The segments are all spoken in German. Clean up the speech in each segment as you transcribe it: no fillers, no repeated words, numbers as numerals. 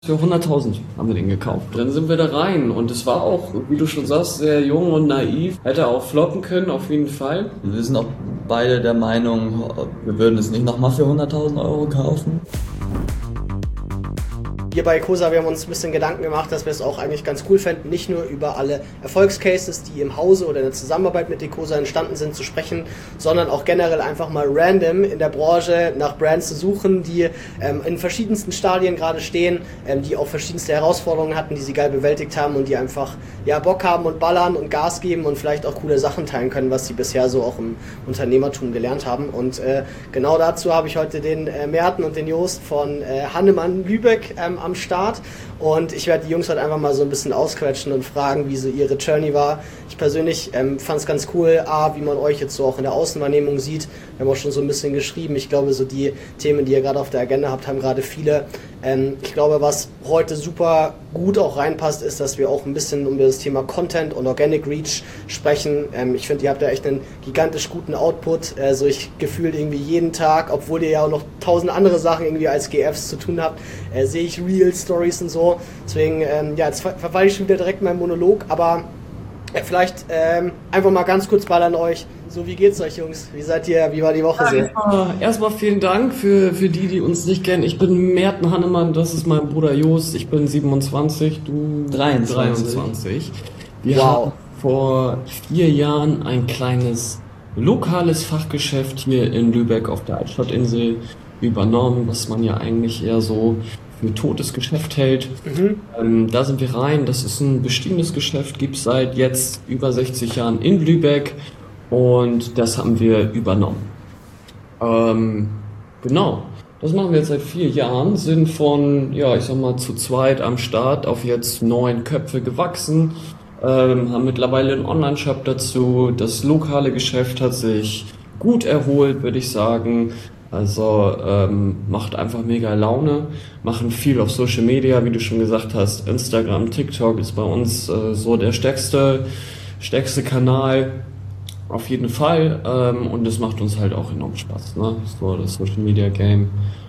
Für 100.000 haben wir den gekauft. Dann sind wir da rein und es war auch, wie du schon sagst, sehr jung und naiv. Hätte auch floppen können, auf jeden Fall. Wir sind auch beide der Meinung, wir würden es nicht nochmal für 100.000 Euro kaufen. Wir bei Ecosa, wir haben uns ein bisschen Gedanken gemacht, dass wir es auch eigentlich ganz cool fänden, nicht nur über alle Erfolgscases, die im Hause oder in der Zusammenarbeit mit Ecosa entstanden sind, zu sprechen, sondern auch generell einfach mal random in der Branche nach Brands zu suchen, die in verschiedensten Stadien gerade stehen, die auch verschiedenste Herausforderungen hatten, die sie geil bewältigt haben und die einfach Bock haben und ballern und Gas geben und vielleicht auch coole Sachen teilen können, was sie bisher so auch im Unternehmertum gelernt haben. Und genau dazu habe ich heute den Merten und den Jost von Hannemann Lübeck am Start und ich werde die Jungs heute einfach mal so ein bisschen ausquetschen und fragen, wie so ihre Journey war. Ich persönlich fand es ganz cool, wie man euch jetzt so auch in der Außenwahrnehmung sieht. Wir haben auch schon so ein bisschen geschrieben. Ich glaube, so die Themen, die ihr gerade auf der Agenda habt, haben gerade viele. Ich glaube, was heute super gut auch reinpasst, ist, dass wir auch ein bisschen über das Thema Content und Organic Reach sprechen. Ich finde, ihr habt da echt einen gigantisch guten Output. Also ich gefühlt irgendwie jeden Tag, obwohl ihr ja auch noch 1000 andere Sachen irgendwie als GFs zu tun habt, sehe ich Real-Stories und so. Deswegen, jetzt verfalle ich schon wieder direkt meinen Monolog, aber vielleicht einfach mal ganz kurz ballern euch. So, wie geht's euch, Jungs? Wie seid ihr? Wie war die Woche so? Erstmal vielen Dank für die uns nicht kennen. Ich bin Merten Hannemann, das ist mein Bruder Jost. Ich bin 27, du 23. Wir haben vor 4 Jahren ein kleines lokales Fachgeschäft hier in Lübeck auf der Altstadtinsel übernommen, was man ja eigentlich eher so für totes Geschäft hält. Da sind wir rein. Das ist ein bestehendes Geschäft, gibt es seit jetzt über 60 Jahren in Lübeck. Und das haben wir übernommen. Genau, das machen wir jetzt seit 4 Jahren, sind von, zu zweit am Start auf jetzt 9 Köpfe gewachsen, haben mittlerweile einen Online-Shop dazu. Das lokale Geschäft hat sich gut erholt, würde ich sagen. Also macht einfach mega Laune, machen viel auf Social Media, wie du schon gesagt hast. Instagram, TikTok ist bei uns so der stärkste Kanal. Auf jeden Fall, und das macht uns halt auch enorm Spaß, ne? So, das Social Media Game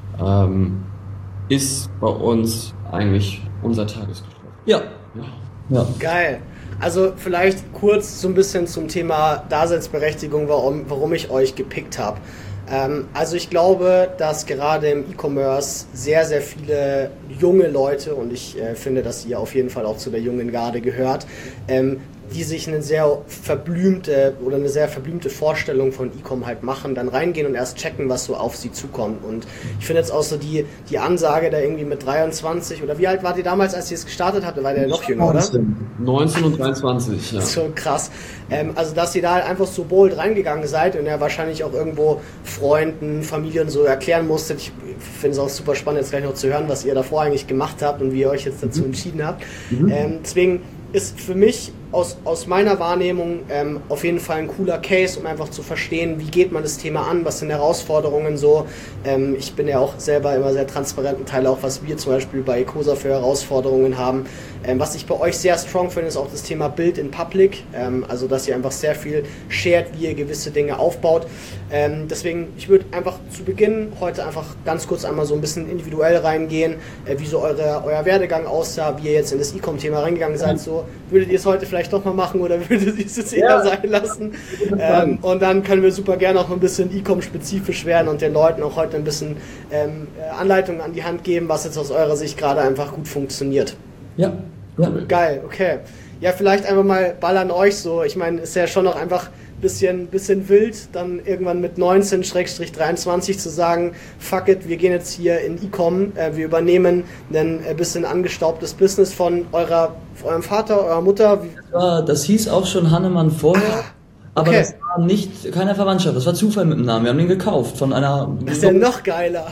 ist bei uns eigentlich unser Tagesgeschäft. Ja. Geil. Also vielleicht kurz so ein bisschen zum Thema Daseinsberechtigung, warum ich euch gepickt habe. Also ich glaube, dass gerade im E-Commerce sehr, sehr viele junge Leute, und ich finde, dass ihr auf jeden Fall auch zu der jungen Garde gehört, die sich eine sehr verblümte Vorstellung von E-Com halt machen, dann reingehen und erst checken, was so auf sie zukommt. Und ich finde jetzt auch so die Ansage da irgendwie mit 23, oder wie alt wart ihr damals, als ihr es gestartet habt? Da war der noch jünger, oder? 19 und 23, ja. Das ist schon krass. Also, dass ihr da halt einfach so bold reingegangen seid und ja wahrscheinlich auch irgendwo Freunden, Familien so erklären musstet. Ich finde es auch super spannend, jetzt gleich noch zu hören, was ihr davor eigentlich gemacht habt und wie ihr euch jetzt dazu entschieden habt. Deswegen ist für mich aus meiner Wahrnehmung auf jeden Fall ein cooler Case, um einfach zu verstehen, wie geht man das Thema an, was sind Herausforderungen so. Ich bin ja auch selber immer sehr transparent und teile auch, was wir zum Beispiel bei Ecosa für Herausforderungen haben. Was ich bei euch sehr strong finde, ist auch das Thema Build in Public, also dass ihr einfach sehr viel shared, wie ihr gewisse Dinge aufbaut. Deswegen, ich würde einfach zu Beginn heute einfach ganz kurz einmal so ein bisschen individuell reingehen, wie so euer Werdegang aussah, wie ihr jetzt in das E-Com-Thema reingegangen seid. So, würdet ihr es heute vielleicht doch mal machen oder würdet ihr es jetzt eher sein lassen? Und dann können wir super gerne auch ein bisschen E-Com-spezifisch werden und den Leuten auch heute ein bisschen Anleitungen an die Hand geben, was jetzt aus eurer Sicht gerade einfach gut funktioniert. Ja. Geil, okay. Ja, vielleicht einfach mal ballern euch so. Ich meine, ist ja schon noch einfach bisschen wild, dann irgendwann mit 19/23 zu sagen, fuck it, wir gehen jetzt hier in E-Com, wir übernehmen ein bisschen angestaubtes Business von eurem Vater, eurer Mutter. Das hieß auch schon Hannemann vorher, aber das war nicht keine Verwandtschaft, das war Zufall mit dem Namen, wir haben den gekauft von einer... Das ist ja noch geiler.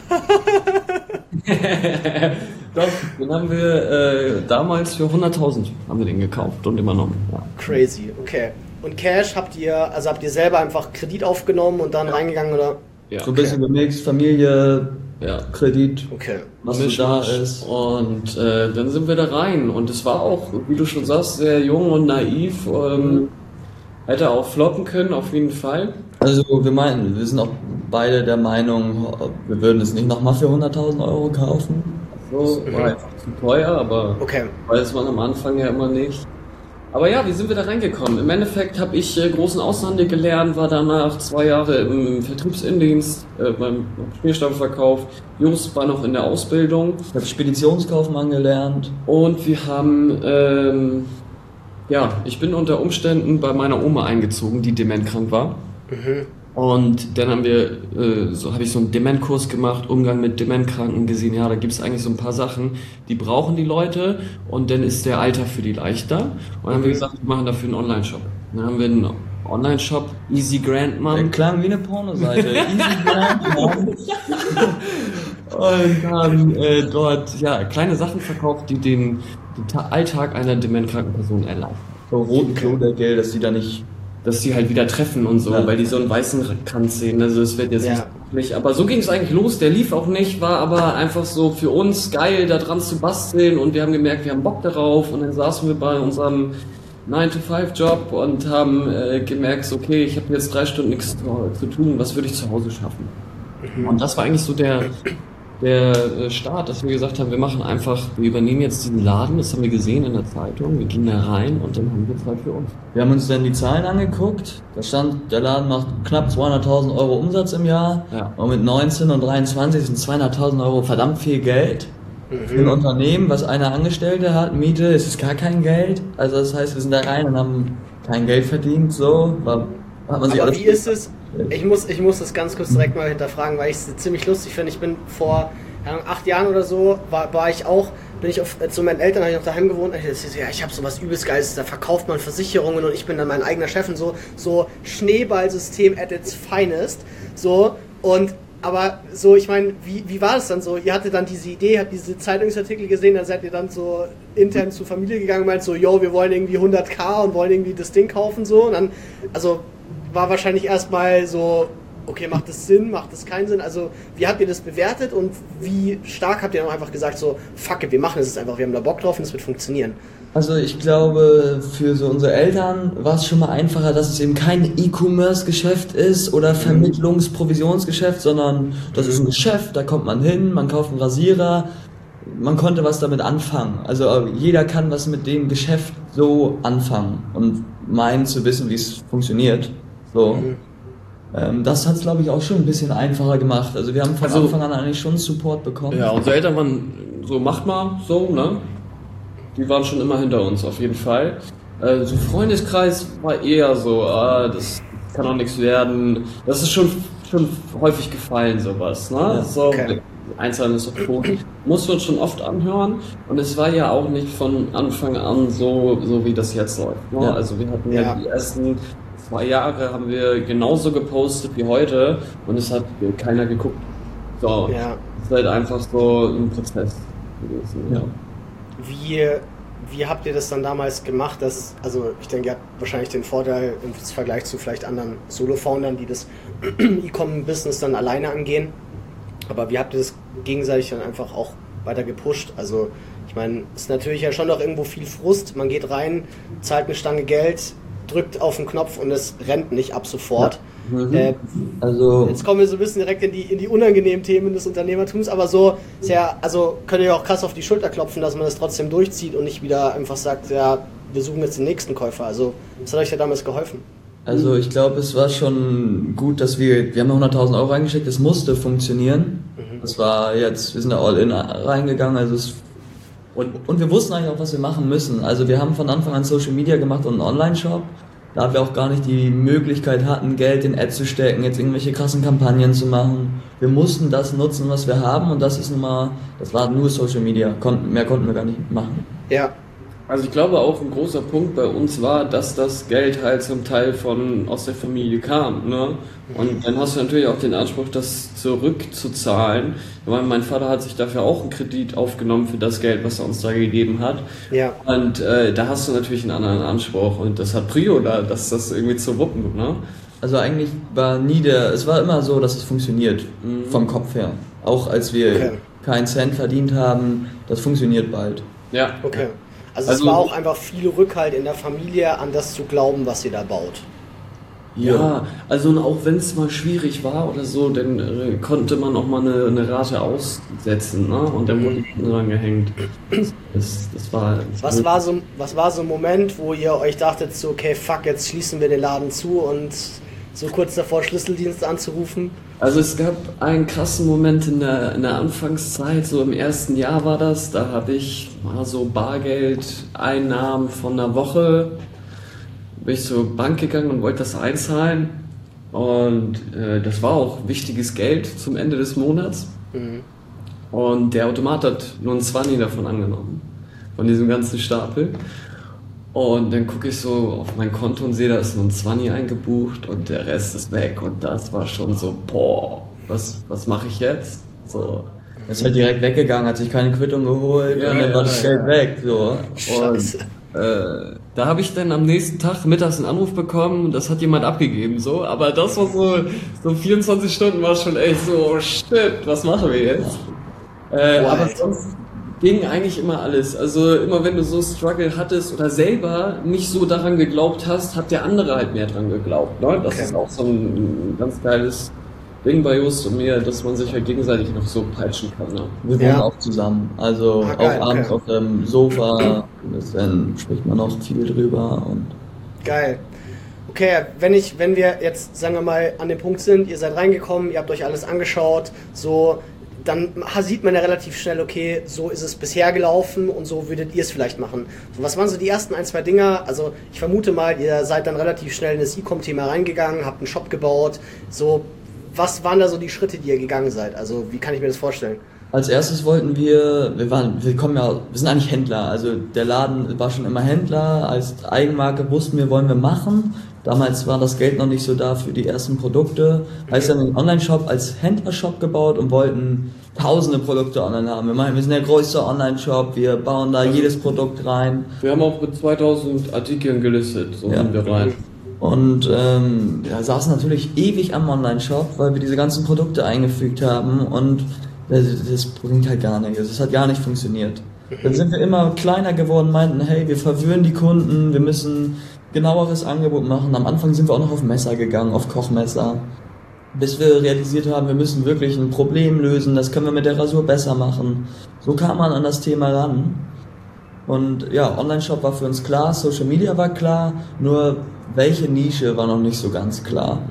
Doch, den haben wir damals für 100.000 haben wir den gekauft und übernommen. Ja. Crazy, okay. Und Cash habt ihr selber einfach Kredit aufgenommen und dann reingegangen, oder? Ja, so ein bisschen gemixt, Familie, Kredit, was so da ist. Und dann sind wir da rein und es war auch, wie du schon sagst, sehr jung und naiv. Hätte auch floppen können, auf jeden Fall. Also wir sind auch beide der Meinung, wir würden es nicht nochmal für 100.000 Euro kaufen. So, war einfach zu teuer, aber Okay. weiß man am Anfang ja immer nicht. Aber ja, wie sind wir da reingekommen? Im Endeffekt habe ich großen Außenhandel gelernt, war danach 2 Jahre im Vertriebsindienst beim Schmierstoffverkauf. Just war noch in der Ausbildung. Ich habe Speditionskaufmann gelernt. Und wir haben, ich bin unter Umständen bei meiner Oma eingezogen, die dementkrank war. Und dann habe ich so einen Dementkurs gemacht, Umgang mit Dementkranken gesehen. Ja, da gibt es eigentlich so ein paar Sachen, die brauchen die Leute und dann ist der Alltag für die leichter. Und dann haben wir gesagt, wir machen dafür einen Online-Shop. Dann haben wir einen Online-Shop, Easy Grandmom. Der klang wie eine Pornoseite. Easy Grandmom. Und haben dort kleine Sachen verkauft, die den Alltag einer dementkranken Person erleichtern. So roten Klodeckel, dass die halt wieder treffen und so, weil die so einen weißen Kranz sehen. Also es wird jetzt nicht. Aber so ging es eigentlich los. Der lief auch nicht, war aber einfach so für uns geil, da dran zu basteln. Und wir haben gemerkt, wir haben Bock darauf. Und dann saßen wir bei unserem 9-to-5-Job und haben gemerkt, so, okay, ich habe jetzt 3 Stunden nichts zu tun. Was würde ich zu Hause schaffen? Und das war eigentlich so der Start, dass wir gesagt haben, wir übernehmen jetzt diesen Laden, das haben wir gesehen in der Zeitung, wir gehen da rein und dann haben wir Zeit für uns. Wir haben uns dann die Zahlen angeguckt, da stand, der Laden macht knapp 200.000 Euro Umsatz im Jahr und mit 19 und 23 sind 200.000 Euro verdammt viel Geld. Für ein Unternehmen, was eine Angestellte hat, Miete, ist es gar kein Geld. Also das heißt, wir sind da rein und haben kein Geld verdient, so. Hat man sich Aber wie ist es? Ich muss das ganz kurz direkt mal hinterfragen, weil ich es ziemlich lustig finde. Ich bin vor 8 Jahren oder so, bin ich zu meinen Eltern, habe ich noch daheim gewohnt. Ich habe sowas übelst Geiles, da verkauft man Versicherungen und ich bin dann mein eigener Chef und so Schneeballsystem at its finest. So, aber so, ich meine, wie war das dann so? Ihr hattet dann diese Idee, habt diese Zeitungsartikel gesehen, dann seid ihr dann so intern zur Familie gegangen und meint so, wir wollen irgendwie 100.000 und wollen irgendwie das Ding kaufen, so. Und dann, also war wahrscheinlich erstmal so, okay, macht das Sinn, macht das keinen Sinn? Also, wie habt ihr das bewertet und wie stark habt ihr dann einfach gesagt, so, fuck it, wir machen es jetzt einfach, wir haben da Bock drauf und es wird funktionieren? Also ich glaube, für so unsere Eltern war es schon mal einfacher, dass es eben kein E-Commerce-Geschäft ist oder Vermittlungs-Provisionsgeschäft, sondern das ist ein Geschäft, da kommt man hin, man kauft einen Rasierer, man konnte was damit anfangen. Also jeder kann was mit dem Geschäft so anfangen und meinen zu wissen, wie es funktioniert. So. Das hat es, glaube ich, auch schon ein bisschen einfacher gemacht. Also wir haben von Anfang an eigentlich schon Support bekommen. Ja, unsere Eltern waren so, macht mal, so, ne? Die waren schon immer hinter uns, auf jeden Fall. So Freundeskreis war eher so, das kann doch nichts werden. Das ist schon häufig gefallen, sowas, ne? Ja, so, okay. Einzelne ist doch tot. Mussten wir uns schon oft anhören. Und es war ja auch nicht von Anfang an so wie das jetzt läuft. Ne? Ja. Also wir hatten ja die ersten 2 Jahre haben wir genauso gepostet wie heute und es hat keiner geguckt. So, Ja. es ist halt einfach so ein Prozess gewesen. Ja. Wie habt ihr das dann damals gemacht? Also ich denke, ihr habt wahrscheinlich den Vorteil im Vergleich zu vielleicht anderen Solo-Foundern, die das E-Com-Business dann alleine angehen. Aber wie habt ihr das gegenseitig dann einfach auch weiter gepusht? Also ich meine, es ist natürlich ja schon noch irgendwo viel Frust. Man geht rein, zahlt eine Stange Geld, drückt auf den Knopf und es rennt nicht ab sofort. Ja. Also Jetzt kommen wir so ein bisschen direkt in die unangenehmen Themen des Unternehmertums, aber so ist ja, also könnt ihr auch krass auf die Schulter klopfen, dass man das trotzdem durchzieht und nicht wieder einfach sagt, ja, wir suchen jetzt den nächsten Käufer. Also was hat euch da damals geholfen? Also ich glaube, es war schon gut, dass wir haben 100.000 Euro reingeschickt, es musste funktionieren. Das war jetzt, wir sind da all in reingegangen, also und wir wussten eigentlich auch, was wir machen müssen. Also wir haben von Anfang an Social Media gemacht und einen Online-Shop, da wir auch gar nicht die Möglichkeit hatten, Geld in Ads zu stecken, jetzt irgendwelche krassen Kampagnen zu machen. Wir mussten das nutzen, was wir haben und das war nur Social Media, mehr konnten wir gar nicht machen. Ja. Also ich glaube auch ein großer Punkt bei uns war, dass das Geld halt zum Teil aus der Familie kam, ne? Und dann hast du natürlich auch den Anspruch, das zurückzuzahlen. Weil mein Vater hat sich dafür auch einen Kredit aufgenommen für das Geld, was er uns da gegeben hat. Ja. Und da hast du natürlich einen anderen Anspruch und das hat Prio da, dass das irgendwie zu wuppen, ne? Also eigentlich war es war immer so, dass es funktioniert, vom Kopf her. Auch als wir keinen Cent verdient haben, das funktioniert bald. Ja. Okay. Also es war auch einfach viel Rückhalt in der Familie, an das zu glauben, was ihr da baut. Ja, also und auch wenn es mal schwierig war oder so, dann konnte man auch mal eine Rate aussetzen, ne? Und dann wurde ich dran gehängt. Das war. Was war so ein Moment, wo ihr euch dachtet, so, okay, fuck, jetzt schließen wir den Laden zu und so kurz davor Schlüsseldienst anzurufen? Also es gab einen krassen Moment in der Anfangszeit, so im ersten Jahr war das, da habe ich mal so Bargeldeinnahmen von einer Woche, bin ich zur Bank gegangen und wollte das einzahlen und das war auch wichtiges Geld zum Ende des Monats und der Automat hat nur ein 20 davon angenommen, von diesem ganzen Stapel. Und dann gucke ich so auf mein Konto und sehe, da ist nur ein 20 eingebucht und der Rest ist weg. Und das war schon so, boah, was mache ich jetzt? So. Er ist halt direkt weggegangen, hat sich keine Quittung geholt und dann war das Geld weg. So. Scheiße. Da habe ich dann am nächsten Tag mittags einen Anruf bekommen, das hat jemand abgegeben, so. Aber das war so 24 Stunden war schon echt so, oh shit, was machen wir jetzt? Aber sonst ging eigentlich immer alles. Also immer wenn du so Struggle hattest oder selber nicht so daran geglaubt hast, hat der andere halt mehr dran geglaubt. Ne? Das ist auch so ein ganz geiles Ding bei Just und mir, dass man sich halt gegenseitig noch so peitschen kann. Ne? Wir wohnen auch zusammen, also geil, auch abends auf dem Sofa, dann spricht man auch viel drüber. Und Geil. Okay, wenn wir jetzt, sagen wir mal, an dem Punkt sind, ihr seid reingekommen, ihr habt euch alles angeschaut, so, dann sieht man ja relativ schnell, okay, so ist es bisher gelaufen und so würdet ihr es vielleicht machen. So, was waren so die ersten 1-2 Dinger? Also ich vermute mal, ihr seid dann relativ schnell in das E-Com-Thema reingegangen, habt einen Shop gebaut. So, was waren da so die Schritte, die ihr gegangen seid? Also wie kann ich mir das vorstellen? als erstes wollten wir sind eigentlich Händler, also der Laden war schon immer Händler, als Eigenmarke wussten wir, wollen wir machen. Damals war das Geld noch nicht so da für die ersten Produkte. Heißt dann einen Online-Shop als Händlershop gebaut und wollten tausende Produkte online haben. Wir meinen, wir sind der größte Online-Shop, wir bauen da jedes Produkt rein. Wir haben auch mit 2000 Artikeln gelistet, so sind wir rein. Und saßen natürlich ewig am Online-Shop, weil wir diese ganzen Produkte eingefügt haben und das bringt halt gar nichts. Das hat gar nicht funktioniert. Dann sind wir immer kleiner geworden, meinten, hey, wir verwöhnen die Kunden, wir müssen genaueres Angebot machen. Am Anfang sind wir auch noch auf Messer gegangen, auf Kochmesser, bis wir realisiert haben, wir müssen wirklich ein Problem lösen, das können wir mit der Rasur besser machen. So kam man an das Thema ran. Und ja, Online-Shop war für uns klar, Social Media war klar, nur welche Nische war noch nicht so ganz klar.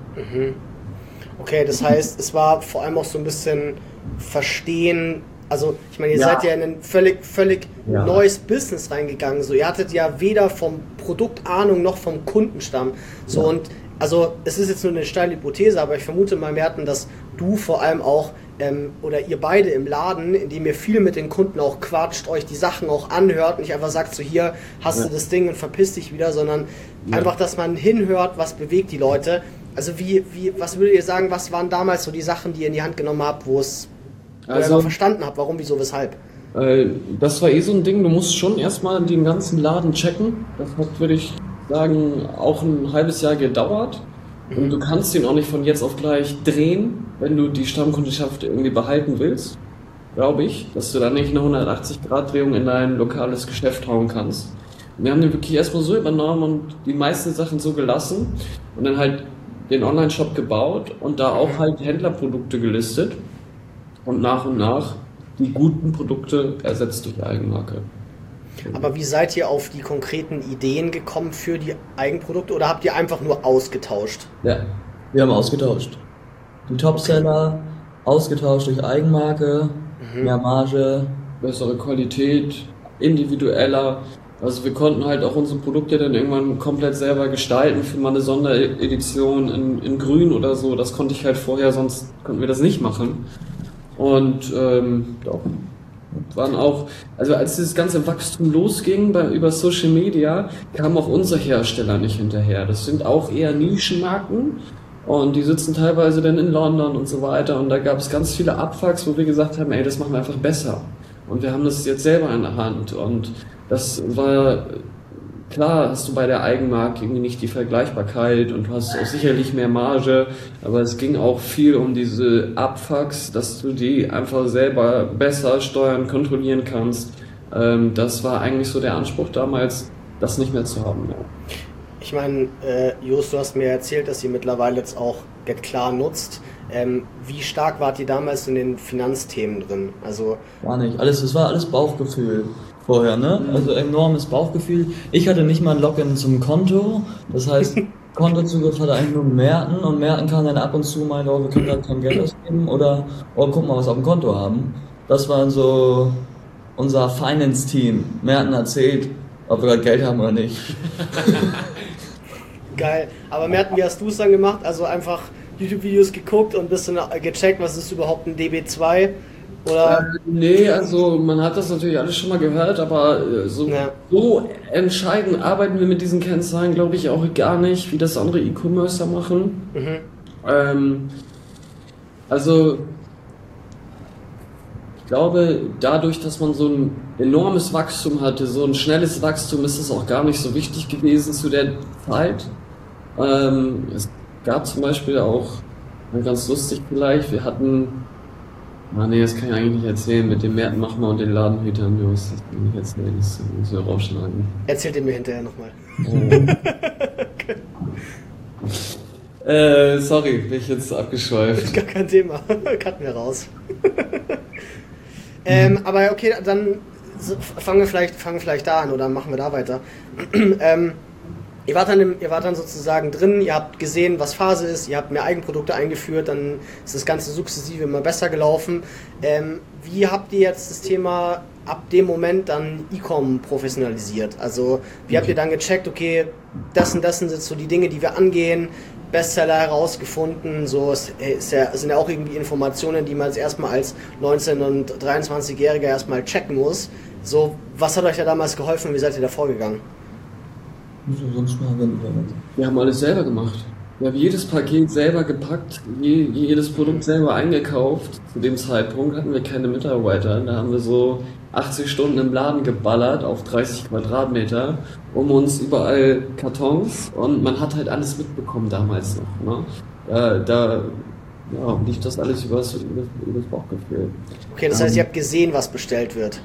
Okay, das heißt, es war vor allem auch so ein bisschen Verstehen, also ich meine, ihr seid ja in ein völlig neues Business reingegangen, so ihr hattet ja weder vom Produkt Ahnung noch vom Kundenstamm, so und also es ist jetzt nur eine steile Hypothese, aber ich vermute mal, Merten, dass du vor allem auch oder ihr beide im Laden, indem ihr viel mit den Kunden auch quatscht, euch die Sachen auch anhört, nicht einfach sagt so, hier hast du das Ding und verpiss dich wieder, sondern einfach, dass man hinhört, was bewegt die Leute. Also was würdet ihr sagen, was waren damals so die Sachen, die ihr in die Hand genommen habt, wo ihr verstanden habt, warum, wieso, weshalb? Das war so ein Ding, du musst schon erstmal den ganzen Laden checken. Das hat, würde ich sagen, auch ein halbes Jahr gedauert. Und du kannst den auch nicht von jetzt auf gleich drehen, wenn du die Stammkundenschaft irgendwie behalten willst, glaube ich, dass du da nicht eine 180-Grad-Drehung in dein lokales Geschäft hauen kannst. Wir haben den wirklich erstmal so übernommen und die meisten Sachen so gelassen und dann halt den Online-Shop gebaut und da auch halt Händlerprodukte gelistet und nach die guten Produkte ersetzt durch Eigenmarke. Aber wie seid ihr auf die konkreten Ideen gekommen für die Eigenprodukte oder habt ihr einfach nur ausgetauscht? Ja, wir haben ausgetauscht. Die Topseller ausgetauscht durch Eigenmarke, mehr Marge, bessere Qualität, individueller. Also wir konnten halt auch unsere Produkte dann irgendwann komplett selber gestalten für mal eine Sonderedition in Grün oder so. Das konnte ich halt vorher, sonst konnten wir das nicht machen. Und waren auch, also als dieses ganze Wachstum losging über Social Media, kamen auch unsere Hersteller nicht hinterher. Das sind auch eher Nischenmarken und die sitzen teilweise dann in London und so weiter und da gab es ganz viele Abfucks, wo wir gesagt haben, ey, das machen wir einfach besser. Und wir haben das jetzt selber in der Hand und das war, klar hast du bei der Eigenmarke irgendwie nicht die Vergleichbarkeit und du hast auch sicherlich mehr Marge, aber es ging auch viel um diese Abfucks, dass du die einfach selber besser steuern, kontrollieren kannst. Das war eigentlich so der Anspruch damals, das nicht mehr zu haben. Ja. Ich meine, Jos, du hast mir erzählt, dass ihr mittlerweile jetzt auch GetKlar nutzt. Wie stark wart ihr damals in den Finanzthemen drin? Also Gar nicht. Es war alles Bauchgefühl vorher, ne? Also enormes Bauchgefühl. Ich hatte nicht mal ein Login zum Konto. Das heißt, Kontozugriff hatte eigentlich nur Merten und Merten kann dann ab und zu mal, oh, wir können gerade kein Geld ausgeben oder, oh, guck mal, was wir auf dem Konto haben. Das war so unser Finance-Team. Merten erzählt, ob wir gerade Geld haben oder nicht. geil. Aber Merten, wie hast du es dann gemacht? Also einfach YouTube-Videos geguckt und bist dann gecheckt, was ist überhaupt ein DB2? Oder? Nee, also man hat das natürlich alles schon mal gehört, aber so entscheidend arbeiten wir mit diesen Kennzahlen, glaube ich, auch gar nicht, wie das andere E-Commercer machen. Also ich glaube, dadurch, dass man so ein enormes Wachstum hatte, so ein schnelles Wachstum, ist es auch gar nicht so wichtig gewesen zu der Zeit. Es gab zum Beispiel auch, ganz lustig vielleicht, wir hatten, das kann ich eigentlich nicht erzählen, mit dem Merten Machmer und den Ladenhütern, das kann ich nicht erzählen, das muss ich rausschneiden. Erzählt ihr mir hinterher nochmal. Sorry, bin ich jetzt abgeschweift. Gar kein Thema, cutten wir raus. Aber okay, dann fangen wir vielleicht da an oder machen wir da weiter. Ihr wart dann sozusagen drin, ihr habt gesehen, was Phase ist, ihr habt mehr Eigenprodukte eingeführt, dann ist das Ganze sukzessive immer besser gelaufen. Wie habt ihr jetzt das Thema ab dem Moment dann E-Com professionalisiert? Also wie habt ihr dann gecheckt, okay, das und das sind jetzt so die Dinge, die wir angehen, Bestseller herausgefunden, so sind ja auch irgendwie Informationen, die man jetzt erstmal als 19- und 23-Jähriger erstmal checken muss. So, was hat euch da damals geholfen und wie seid ihr da vorgegangen? Wir haben alles selber gemacht. Wir haben jedes Paket selber gepackt, jedes Produkt selber eingekauft. Zu dem Zeitpunkt hatten wir keine Mitarbeiter. Da haben wir so 80 Stunden im Laden geballert auf 30 Quadratmeter, um uns überall Kartons, und man hat halt alles mitbekommen damals noch. Ne? Da lief das alles übers Bauchgefühl. Okay, das heißt, ihr habt gesehen, was bestellt wird.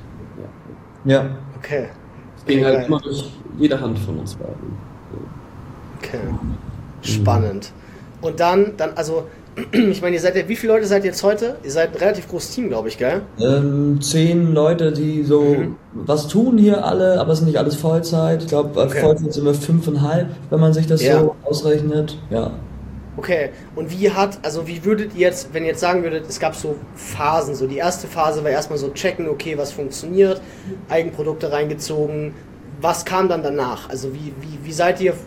Ja. Okay. Es ging halt immer durch jede Hand von uns beiden. Okay. Spannend. Und dann, also, ich meine, wie viele Leute seid ihr jetzt heute? Ihr seid ein relativ großes Team, glaube ich, gell? 10 Leute, die so was tun hier alle, aber es ist nicht alles Vollzeit. Ich glaube, Vollzeit sind wir 5,5, wenn man sich das so ausrechnet. Ja. Okay, und wie würdet ihr jetzt, wenn ihr jetzt sagen würdet, es gab so Phasen, so die erste Phase war erstmal so checken, okay, was funktioniert, Eigenprodukte reingezogen, was kam dann danach? Also wie seid ihr?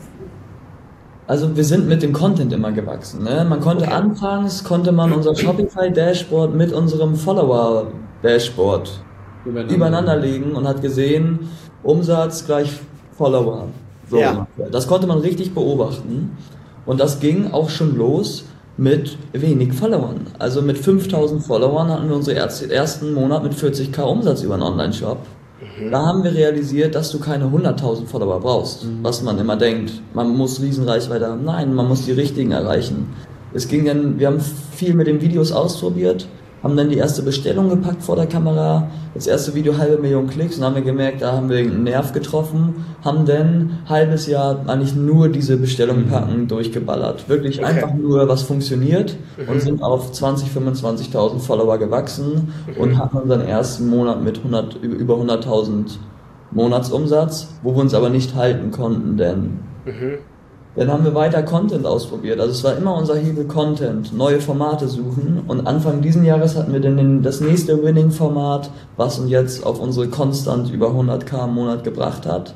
Also wir sind mit dem Content immer gewachsen, ne? Anfangs konnte man unser Shopify-Dashboard mit unserem Follower-Dashboard übereinander legen und hat gesehen, Umsatz gleich Follower. So ungefähr. Das konnte man richtig beobachten. Und das ging auch schon los mit wenig Followern. Also mit 5000 Followern hatten wir unseren ersten Monat mit 40.000 Umsatz über einen Online-Shop. Da haben wir realisiert, dass du keine 100.000 Follower brauchst, was man immer denkt. Man muss Riesenreichweite haben. Nein, man muss die richtigen erreichen. Wir haben viel mit den Videos ausprobiert, haben dann die erste Bestellung gepackt vor der Kamera, das erste Video 500.000 Klicks, und haben wir gemerkt, da haben wir einen Nerv getroffen, haben dann ein halbes Jahr eigentlich nur diese Bestellung packen durchgeballert. Wirklich einfach nur, was funktioniert, und sind auf 20.000, 25.000 Follower gewachsen und hatten unseren ersten Monat mit über 100.000 Monatsumsatz, wo wir uns aber nicht halten konnten, denn dann haben wir weiter Content ausprobiert. Also es war immer unser Hebel Content, neue Formate suchen, und Anfang diesen Jahres hatten wir dann das nächste Winning-Format, was uns jetzt auf unsere konstant über 100.000 im Monat gebracht hat.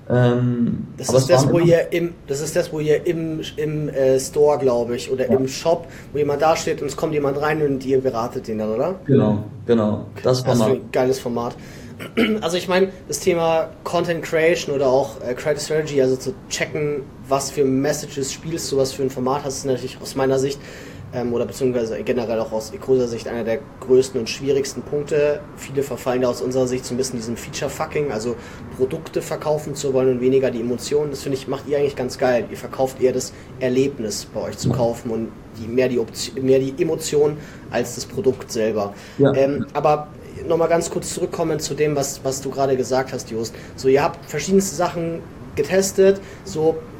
Das ist das, wo ihr im Store, glaube ich, oder im Shop, wo jemand da steht und es kommt jemand rein und ihr beratet den dann, oder? Genau. Das Format. Das ist ein geiles Format. Also ich meine, das Thema Content Creation oder auch Creative Strategy, also zu checken, was für Messages spielst du, was für ein Format hast, ist natürlich aus meiner Sicht oder beziehungsweise generell auch aus Ecosia Sicht einer der größten und schwierigsten Punkte. Viele verfallen da aus unserer Sicht so ein bisschen diesem Feature-Fucking, also Produkte verkaufen zu wollen und weniger die Emotionen. Das finde ich, macht ihr eigentlich ganz geil. Ihr verkauft eher das Erlebnis bei euch zu kaufen und mehr die Emotion als das Produkt selber. Ja. Aber nochmal ganz kurz zurückkommen zu dem, was du gerade gesagt hast, Jost. So, ihr habt verschiedenste Sachen getestet. So,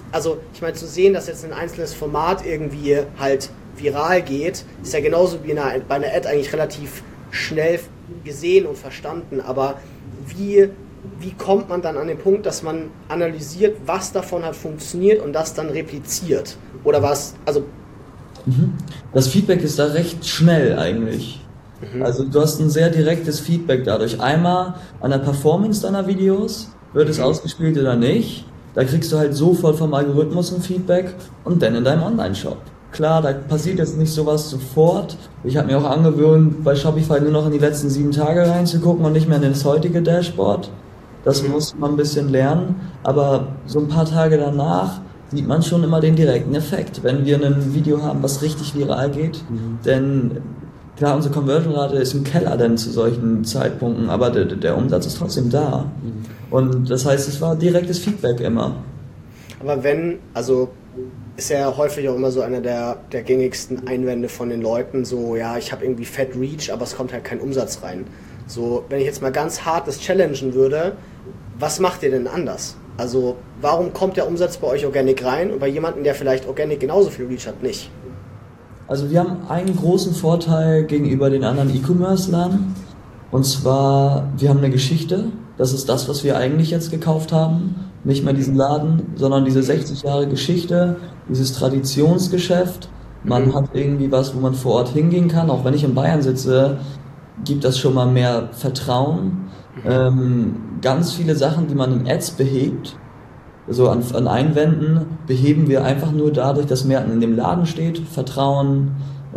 also ich meine, zu sehen, dass jetzt ein einzelnes Format irgendwie halt viral geht, ist ja genauso wie bei einer Ad eigentlich relativ schnell gesehen und verstanden, aber wie kommt man dann an den Punkt, dass man analysiert, was davon hat funktioniert und das dann repliziert? Oder was, also... Das Feedback ist da recht schnell eigentlich. Also du hast ein sehr direktes Feedback dadurch. Einmal an der Performance deiner Videos, wird es ausgespielt oder nicht. Da kriegst du halt sofort vom Algorithmus ein Feedback und dann in deinem Online-Shop. Klar, da passiert jetzt nicht sowas sofort. Ich habe mir auch angewöhnt, bei Shopify nur noch in die letzten 7 Tage reinzugucken und nicht mehr in das heutige Dashboard. Das muss man ein bisschen lernen, aber so ein paar Tage danach sieht man schon immer den direkten Effekt. Wenn wir ein Video haben, was richtig viral geht, denn klar, unsere Conversion-Rate ist im Keller dann zu solchen Zeitpunkten, aber der Umsatz ist trotzdem da. Und das heißt, es war direktes Feedback immer. Aber also ist ja häufig auch immer so einer der gängigsten Einwände von den Leuten, so, ja, ich habe irgendwie Fat Reach, aber es kommt halt kein Umsatz rein. So, wenn ich jetzt mal ganz hart das challengen würde, was macht ihr denn anders? Also, warum kommt der Umsatz bei euch Organic rein und bei jemandem, der vielleicht Organic genauso viel Reach hat, nicht? Also wir haben einen großen Vorteil gegenüber den anderen E-Commerce-Lern. Und zwar, wir haben eine Geschichte. Das ist das, was wir eigentlich jetzt gekauft haben. Nicht mehr diesen Laden, sondern diese 60 Jahre Geschichte, dieses Traditionsgeschäft. Man hat irgendwie was, wo man vor Ort hingehen kann. Auch wenn ich in Bayern sitze, gibt das schon mal mehr Vertrauen. Ganz viele Sachen, die man in Ads behebt, so an Einwänden, beheben wir einfach nur dadurch, dass mehr in dem Laden steht. Vertrauen,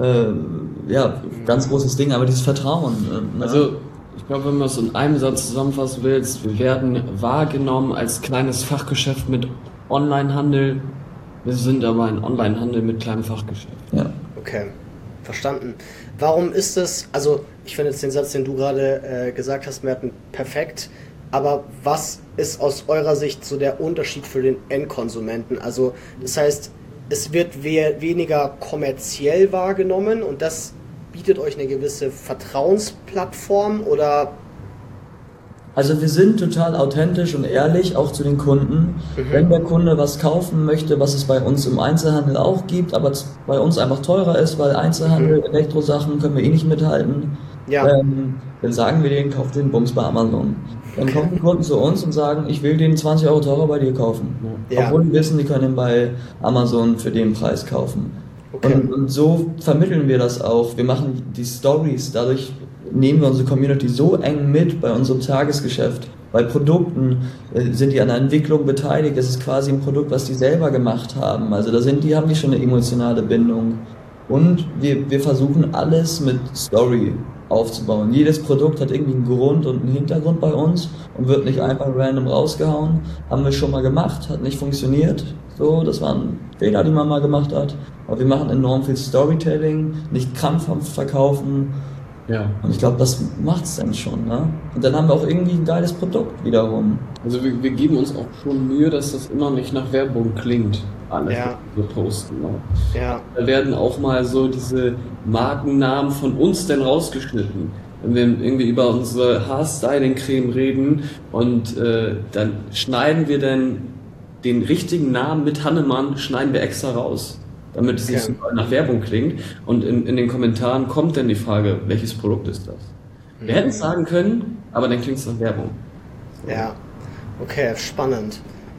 ganz großes Ding, aber dieses Vertrauen. Also ich glaube, wenn man es in einem Satz zusammenfassen will, wir werden wahrgenommen als kleines Fachgeschäft mit Onlinehandel. Wir sind aber ein Onlinehandel mit kleinem Fachgeschäft. Ja. Okay, verstanden. Warum ist es, also ich finde jetzt den Satz, den du gerade gesagt hast, Merten, perfekt, aber was ist aus eurer Sicht so der Unterschied für den Endkonsumenten? Also das heißt, es wird weniger kommerziell wahrgenommen und das bietet euch eine gewisse Vertrauensplattform oder? Also wir sind total authentisch und ehrlich, auch zu den Kunden. Wenn der Kunde was kaufen möchte, was es bei uns im Einzelhandel auch gibt, aber bei uns einfach teurer ist, weil Einzelhandel, Elektrosachen können wir eh nicht mithalten, dann sagen wir denen, kauft den Bums bei Amazon. Dann kommen die Kunden zu uns und sagen, ich will den 20 Euro teurer bei dir kaufen. Ja. Obwohl die wissen, die können ihn bei Amazon für den Preis kaufen. Okay. Und so vermitteln wir das auch. Wir machen die Stories, dadurch nehmen wir unsere Community so eng mit bei unserem Tagesgeschäft. Bei Produkten sind die an der Entwicklung beteiligt. Das ist quasi ein Produkt, was die selber gemacht haben. Also haben die schon eine emotionale Bindung. Und wir versuchen alles mit Story aufzubauen. Jedes Produkt hat irgendwie einen Grund und einen Hintergrund bei uns und wird nicht einfach random rausgehauen. Haben wir schon mal gemacht, hat nicht funktioniert. So, das waren Fehler, die man mal gemacht hat. Aber wir machen enorm viel Storytelling, nicht krampfhaft verkaufen. Ja. Und ich glaube, das macht's dann schon, ne? Und dann haben wir auch irgendwie ein geiles Produkt wiederum. Also wir geben uns auch schon Mühe, dass das immer nicht nach Werbung klingt. Alles, was wir posten. Ne? Ja. Da werden auch mal so diese Markennamen von uns dann rausgeschnitten. Wenn wir irgendwie über unsere Haarstyling-Creme reden und dann schneiden wir dann den richtigen Namen mit Hannemann, schneiden wir extra raus, damit es nicht so nach Werbung klingt. Und in den Kommentaren kommt dann die Frage, welches Produkt ist das? Wir hätten es sagen können, aber dann klingt es nach Werbung. Ja, okay, spannend.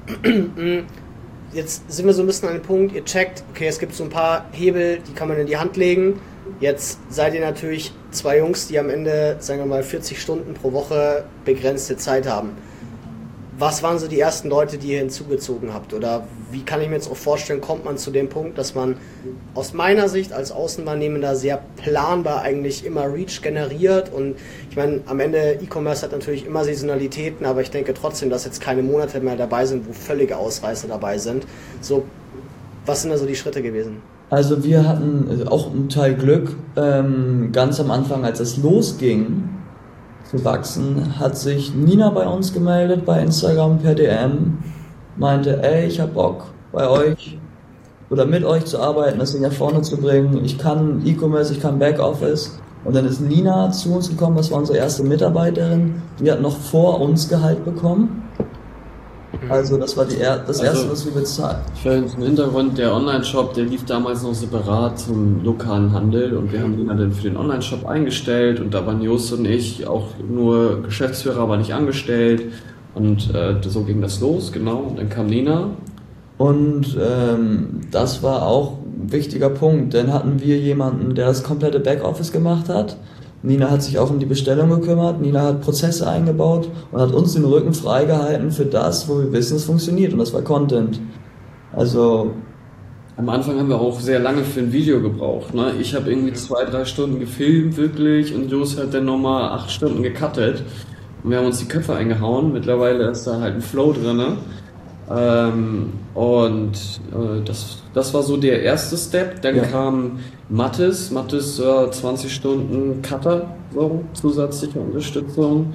Jetzt sind wir so ein bisschen an dem Punkt, ihr checkt, okay, es gibt so ein paar Hebel, die kann man in die Hand legen. Jetzt seid ihr natürlich 2 Jungs, die am Ende, sagen wir mal, 40 Stunden pro Woche begrenzte Zeit haben. Was waren so die ersten Leute, die ihr hinzugezogen habt? Oder wie kann ich mir jetzt auch vorstellen, kommt man zu dem Punkt, dass man aus meiner Sicht als Außenwahrnehmender sehr planbar eigentlich immer Reach generiert? Und ich meine, am Ende E-Commerce hat natürlich immer Saisonalitäten, aber ich denke trotzdem, dass jetzt keine Monate mehr dabei sind, wo völlige Ausreißer dabei sind. So, was sind da so die Schritte gewesen? Also wir hatten auch einen Teil Glück. Ganz am Anfang, als es losging zu wachsen, hat sich Nina bei uns gemeldet, bei Instagram per DM, meinte, ey, ich hab Bock bei euch oder mit euch zu arbeiten, das Ding nach vorne zu bringen. Ich kann E-Commerce, ich kann Backoffice. Und dann ist Nina zu uns gekommen, das war unsere erste Mitarbeiterin, die hat noch vor uns Gehalt bekommen. Also das war das erste, was wir bezahlt. Für den Hintergrund, der Online-Shop, der lief damals noch separat zum lokalen Handel und wir haben ihn dann für den Online-Shop eingestellt und da waren Just und ich auch nur Geschäftsführer, aber nicht angestellt und so ging das los, genau. Und dann kam Nina. Und das war auch ein wichtiger Punkt, denn hatten wir jemanden, der das komplette Backoffice gemacht hat. Nina hat sich auch um die Bestellung gekümmert, Nina hat Prozesse eingebaut und hat uns den Rücken freigehalten für das, wo wir wissen, es funktioniert, und das war Content. Also am Anfang haben wir auch sehr lange für ein Video gebraucht. Ne? Ich habe irgendwie 2-3 Stunden gefilmt wirklich und Jos hat dann nochmal 8 Stunden gecuttet. Und wir haben uns die Köpfe eingehauen. Mittlerweile ist da halt ein Flow drin. Das war so der erste Step. Dann kam Mathis. Mathis 20 Stunden Cutter, so zusätzliche Unterstützung.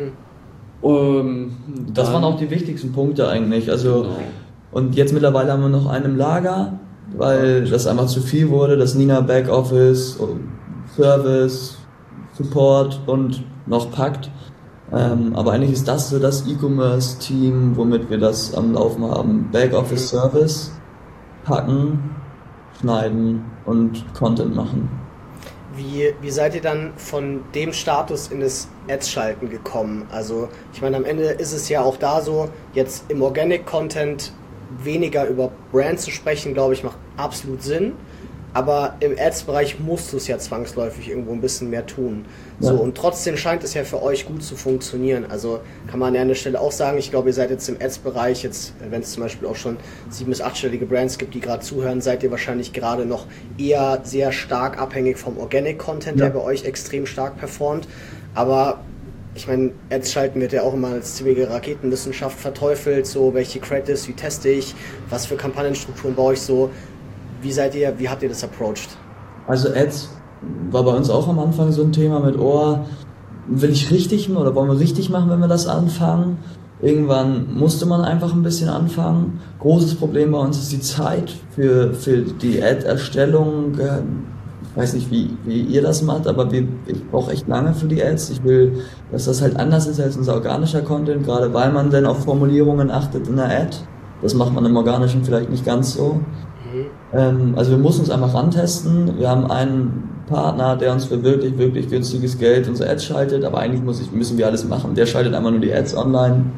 Das waren auch die wichtigsten Punkte eigentlich. Also Genau. Und jetzt mittlerweile haben wir noch einen im Lager, weil das einfach zu viel wurde, das Nina Backoffice, Service, Support und noch packt. Aber eigentlich ist das so das E-Commerce-Team, womit wir das am Laufen haben. Backoffice Service, packen, schneiden und Content machen. Wie seid ihr dann von dem Status in das Ads-Schalten gekommen? Also ich meine, am Ende ist es ja auch da so, jetzt im Organic-Content weniger über Brand zu sprechen, glaube ich, macht absolut Sinn. Aber im Ads-Bereich musst du es ja zwangsläufig irgendwo ein bisschen mehr tun. Ja. So, und trotzdem scheint es ja für euch gut zu funktionieren. Also kann man ja an der Stelle auch sagen, ich glaube, ihr seid jetzt im Ads-Bereich, jetzt, wenn es zum Beispiel auch schon 7- bis 8-stellige Brands gibt, die gerade zuhören, seid ihr wahrscheinlich gerade noch eher sehr stark abhängig vom Organic-Content, der bei euch extrem stark performt. Aber ich meine, Ads-Schalten wird ja auch immer als ziemliche Raketenwissenschaft verteufelt, so welche Creatives, wie teste ich, was für Kampagnenstrukturen baue ich so. Wie habt ihr das approached? Also Ads war bei uns auch am Anfang so ein Thema mit, will ich richtig machen oder wollen wir richtig machen, wenn wir das anfangen? Irgendwann musste man einfach ein bisschen anfangen. Großes Problem bei uns ist die Zeit für die Ad-Erstellung. Ich weiß nicht, wie ihr das macht, aber ich brauche echt lange für die Ads. Ich will, dass das halt anders ist als unser organischer Content, gerade weil man dann auf Formulierungen achtet in der Ad. Das macht man im Organischen vielleicht nicht ganz so. Also wir mussten uns einfach rantesten. Wir haben einen Partner, der uns für wirklich, wirklich günstiges Geld unsere Ads schaltet, aber eigentlich müssen wir alles machen. Der schaltet einfach nur die Ads online.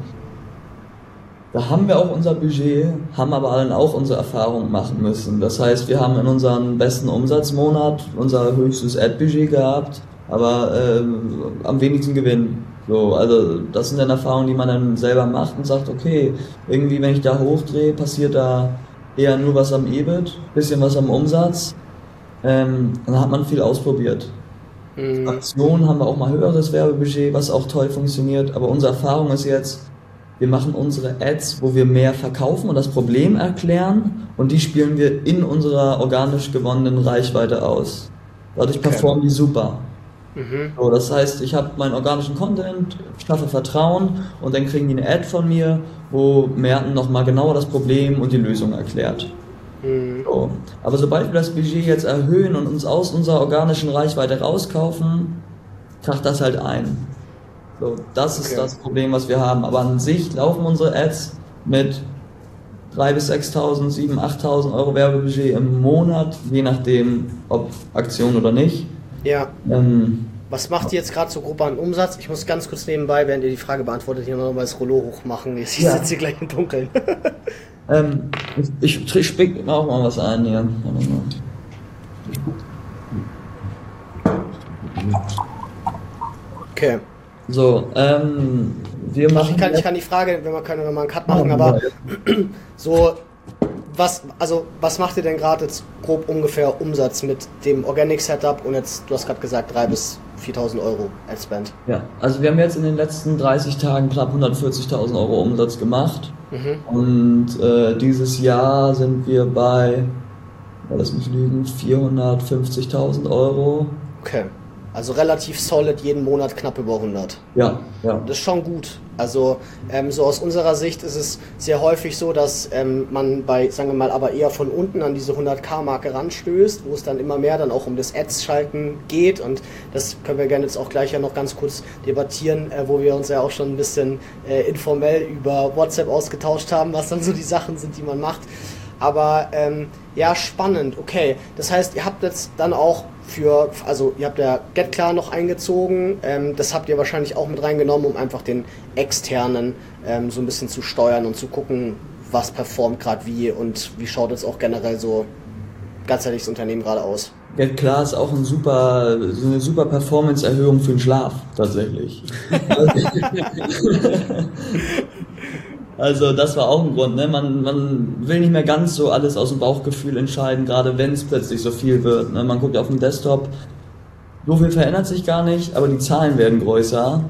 Da haben wir auch unser Budget, haben aber dann auch unsere Erfahrungen machen müssen. Das heißt, wir haben in unserem besten Umsatzmonat unser höchstes Ad-Budget gehabt, aber am wenigsten Gewinn. So, also das sind dann Erfahrungen, die man dann selber macht und sagt, okay, irgendwie wenn ich da hochdrehe, passiert da eher nur was am EBIT, bisschen was am Umsatz. Dann hat man viel ausprobiert. Aktionen haben wir auch mal höheres Werbebudget, was auch toll funktioniert. Aber unsere Erfahrung ist jetzt, wir machen unsere Ads, wo wir mehr verkaufen und das Problem erklären, und die spielen wir in unserer organisch gewonnenen Reichweite aus. Dadurch performen die super. So, das heißt, ich habe meinen organischen Content, schaffe Vertrauen und dann kriegen die eine Ad von mir, wo Merten nochmal genauer das Problem und die Lösung erklärt. So. Aber sobald wir das Budget jetzt erhöhen und uns aus unserer organischen Reichweite rauskaufen, kracht das halt ein. So, das ist das Problem, was wir haben. Aber an sich laufen unsere Ads mit 3.000 bis 6.000, 7.000, 8.000 Euro Werbebudget im Monat, je nachdem, ob Aktion oder nicht. Ja. Was macht ihr jetzt gerade so grob an Umsatz? Ich muss ganz kurz nebenbei, während ihr die Frage beantwortet, hier nochmal das Rollo hochmachen. Ich sitze hier gleich im Dunkeln. Ich spick auch mal was ein hier. Okay. So, wir machen... Ich kann die Frage, wenn wir können wir mal einen Cut machen, aber so, was macht ihr denn gerade jetzt grob ungefähr Umsatz mit dem Organic Setup und jetzt, du hast gerade gesagt, 3.000 bis 4.000 Euro Adspend? Ja, also wir haben jetzt in den letzten 30 Tagen knapp 140.000 Euro Umsatz gemacht. Und dieses Jahr sind wir bei, lass mich lügen, 450.000 Euro. Okay. Also relativ solid, jeden Monat knapp über 100. Ja, ja. Das ist schon gut. Also so aus unserer Sicht ist es sehr häufig so, dass man bei, sagen wir mal, aber eher von unten an diese 100k-Marke ranstößt, wo es dann immer mehr dann auch um das Ads-Schalten geht, und das können wir gerne jetzt auch gleich ja noch ganz kurz debattieren, wo wir uns ja auch schon ein bisschen informell über WhatsApp ausgetauscht haben, was dann so die Sachen sind, die man macht. Aber ja, spannend, okay. Das heißt, ihr habt jetzt dann auch also ihr habt ja GetKlar noch eingezogen, das habt ihr wahrscheinlich auch mit reingenommen, um einfach den externen so ein bisschen zu steuern und zu gucken, was performt gerade wie und wie schaut jetzt auch generell so ganzheitlich das Unternehmen gerade aus. GetKlar ist auch so eine super Performance-Erhöhung für den Schlaf, tatsächlich. Also das war auch ein Grund, ne? Man will nicht mehr ganz so alles aus dem Bauchgefühl entscheiden, gerade wenn es plötzlich so viel wird. Ne? Man guckt auf den Desktop, so viel verändert sich gar nicht, aber die Zahlen werden größer.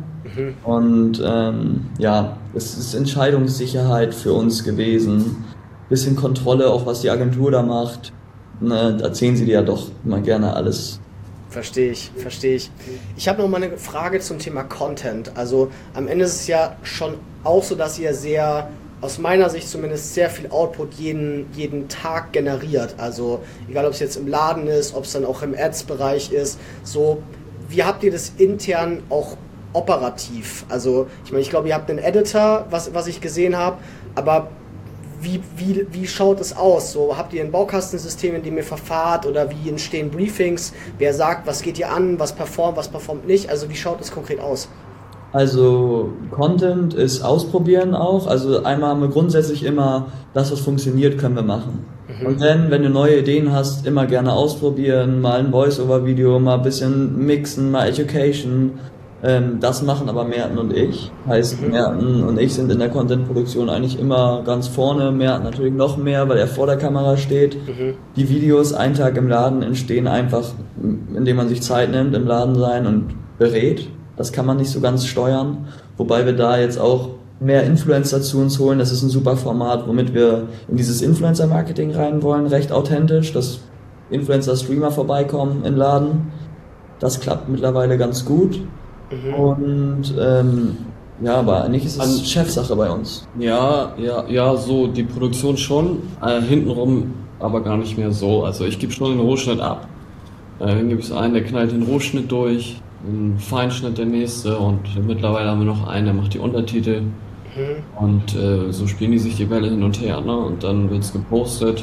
Und ja, es ist Entscheidungssicherheit für uns gewesen. Bisschen Kontrolle, auch was die Agentur da macht. Ne? Erzählen sie dir ja doch immer gerne alles. Verstehe ich. Ich habe noch mal eine Frage zum Thema Content. Also am Ende ist es ja schon auch so, dass ihr aus meiner Sicht zumindest, sehr viel Output jeden Tag generiert. Also egal, ob es jetzt im Laden ist, ob es dann auch im Ads-Bereich ist. So, wie habt ihr das intern auch operativ? Also ich meine, ich glaube, ihr habt einen Editor, was ich gesehen habe, aber wie schaut es aus? So, habt ihr ein Baukastensystem, in dem ihr verfahrt, oder wie entstehen Briefings? Wer sagt, was geht ihr an, was performt nicht? Also wie schaut es konkret aus? Also Content ist ausprobieren auch. Also einmal haben wir grundsätzlich immer, das was funktioniert, können wir machen. Und dann, wenn du neue Ideen hast, immer gerne ausprobieren, mal ein Voice-Over-Video, mal ein bisschen mixen, mal Education. Das machen aber Merten und ich. Heißt, Merten und ich sind in der Content-Produktion eigentlich immer ganz vorne. Merten natürlich noch mehr, weil er vor der Kamera steht. Die Videos einen Tag im Laden entstehen einfach, indem man sich Zeit nimmt, im Laden sein und berät. Das kann man nicht so ganz steuern. Wobei wir da jetzt auch mehr Influencer zu uns holen. Das ist ein super Format, womit wir in dieses Influencer-Marketing rein wollen. Recht authentisch, dass Influencer-Streamer vorbeikommen im Laden. Das klappt mittlerweile ganz gut. Und ja, aber eigentlich ist es Chefsache bei uns. Ja, so die Produktion schon, hintenrum aber gar nicht mehr so. Also ich gebe schon den Rohschnitt ab. Dann gibt es einen, der knallt den Rohschnitt durch, den Feinschnitt der nächste, und mittlerweile haben wir noch einen, der macht die Untertitel. Und so spielen die sich die Bälle hin und her, ne? Und dann wird's gepostet.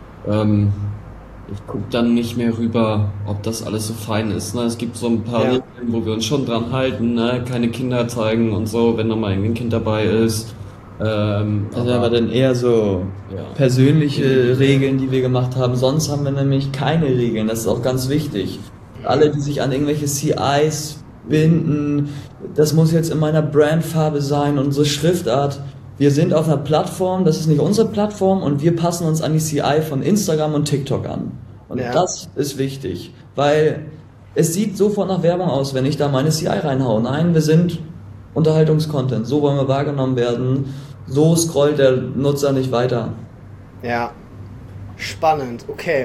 Ich gucke dann nicht mehr rüber, ob das alles so fein ist. Ne? Es gibt so ein paar Regeln, wo wir uns schon dran halten, ne? Keine Kinder zeigen und so, wenn da mal ein Kind dabei ist. Aber dann eher so persönliche Regeln, die wir gemacht haben. Sonst haben wir nämlich keine Regeln, das ist auch ganz wichtig. Alle, die sich an irgendwelche CIs binden, das muss jetzt in meiner Brandfarbe sein, unsere Schriftart. Wir sind auf einer Plattform, das ist nicht unsere Plattform, und wir passen uns an die CI von Instagram und TikTok an. Und das ist wichtig, weil es sieht sofort nach Werbung aus, wenn ich da meine CI reinhaue. Nein, wir sind Unterhaltungscontent, so wollen wir wahrgenommen werden, so scrollt der Nutzer nicht weiter. Ja. Spannend, okay.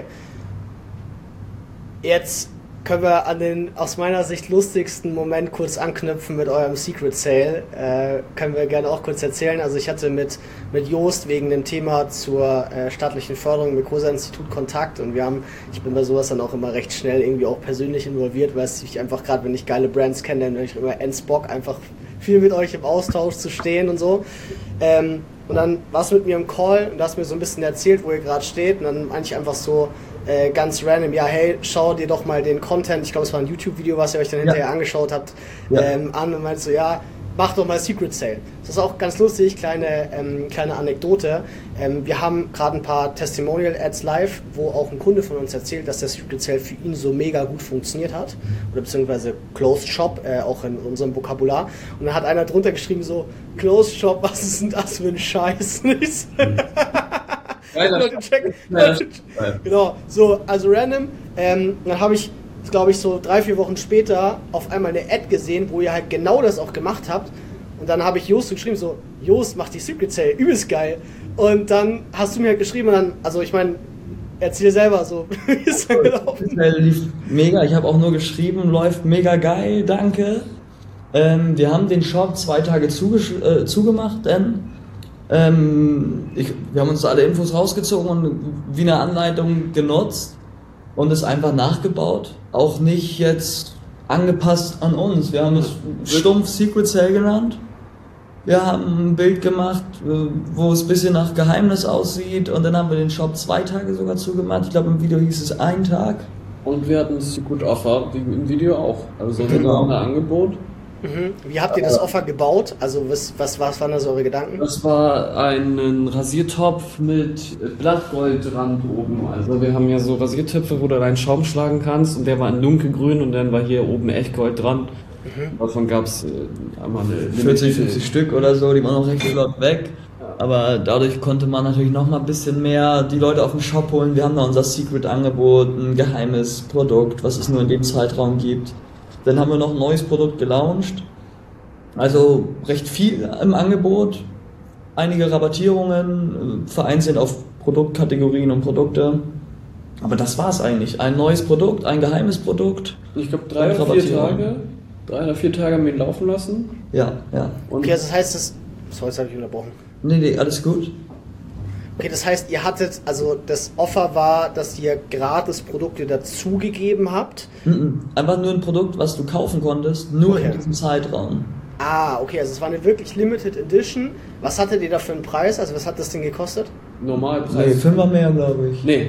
Jetzt können wir an den aus meiner Sicht lustigsten Moment kurz anknüpfen mit eurem Secret Sale. Können wir gerne auch kurz erzählen. Also ich hatte mit Joost wegen dem Thema zur staatlichen Förderung im Mekosa-Institut Kontakt, und ich bin bei sowas dann auch immer recht schnell irgendwie auch persönlich involviert, weil ich einfach gerade, wenn ich geile Brands kenne, dann habe ich immer ends Bock, einfach viel mit euch im Austausch zu stehen und so. Und dann warst du mit mir im Call und hast mir so ein bisschen erzählt, wo ihr gerade steht, und dann meinte ich einfach so, ganz random, ja, hey, schau dir doch mal den Content, ich glaube, es war ein YouTube-Video, was ihr euch dann hinterher angeschaut habt, an, und meinte so, ja, mach doch mal Secret Sale. Das ist auch ganz lustig, kleine Anekdote. Wir haben gerade ein paar Testimonial-Ads live, wo auch ein Kunde von uns erzählt, dass der Secret Sale für ihn so mega gut funktioniert hat, oder beziehungsweise Closed Shop, auch in unserem Vokabular. Und dann hat einer drunter geschrieben so, Closed Shop, was ist denn das für ein Scheiß? Genau, so, also random. Dann habe ich, glaube ich, so 3-4 Wochen später auf einmal eine Ad gesehen, wo ihr halt genau das auch gemacht habt. Und dann habe ich Joost geschrieben, so, Joost, mach die Secret Sale, übelst geil. Und dann hast du mir halt geschrieben, und dann, also ich meine, Erzähl selber so, wie ist dann gelaufen? Lief mega, ich habe auch nur geschrieben, läuft mega geil, danke. Wir haben den Shop 2 Tage zugemacht, denn wir haben uns alle Infos rausgezogen und wie eine Anleitung genutzt und es einfach nachgebaut. Auch nicht jetzt angepasst an uns. Wir haben es stumpf Secret Sale genannt. Wir haben ein Bild gemacht, wo es ein bisschen nach Geheimnis aussieht und dann haben wir den Shop 2 Tage sogar zugemacht. Ich glaube im Video hieß es 1 Tag. Und wir hatten Secret Offer, wie im Video auch. Also Genau. ein Angebot. Wie habt ihr das Offer gebaut? Also was waren da so eure Gedanken? Das war ein Rasiertopf mit Blattgold dran oben. Also wir haben ja so Rasiertöpfe, wo du deinen Schaum schlagen kannst und der war in dunkelgrün und dann war hier oben Echtgold dran. Davon gab es einmal eine 40, 50 Stück oder so, die waren auch recht flott weg. Aber dadurch konnte man natürlich noch mal ein bisschen mehr die Leute auf den Shop holen. Wir haben da unser Secret-Angebot, ein geheimes Produkt, was es nur in dem Zeitraum gibt. Dann haben wir noch ein neues Produkt gelauncht. Also recht viel im Angebot. Einige Rabattierungen, vereinzelt auf Produktkategorien und Produkte. Aber das war's eigentlich. Ein neues Produkt, ein geheimes Produkt. Ich glaube 3 oder 4 Tage. 3 oder 4 Tage haben wir ihn laufen lassen. Ja. Und Okay, also das heißt, sorry, jetzt habe ich unterbrochen. Nee, alles gut. Okay, das heißt, ihr hattet, also das Offer war, dass ihr gratis Produkte dazugegeben habt. Einfach nur ein Produkt, was du kaufen konntest, nur Okay. in diesem Zeitraum. Ah, okay, also es war eine wirklich Limited Edition. Was hattet ihr da für einen Preis? Also was hat das Ding gekostet? Normalpreis. 5er mehr, glaube ich. Nee.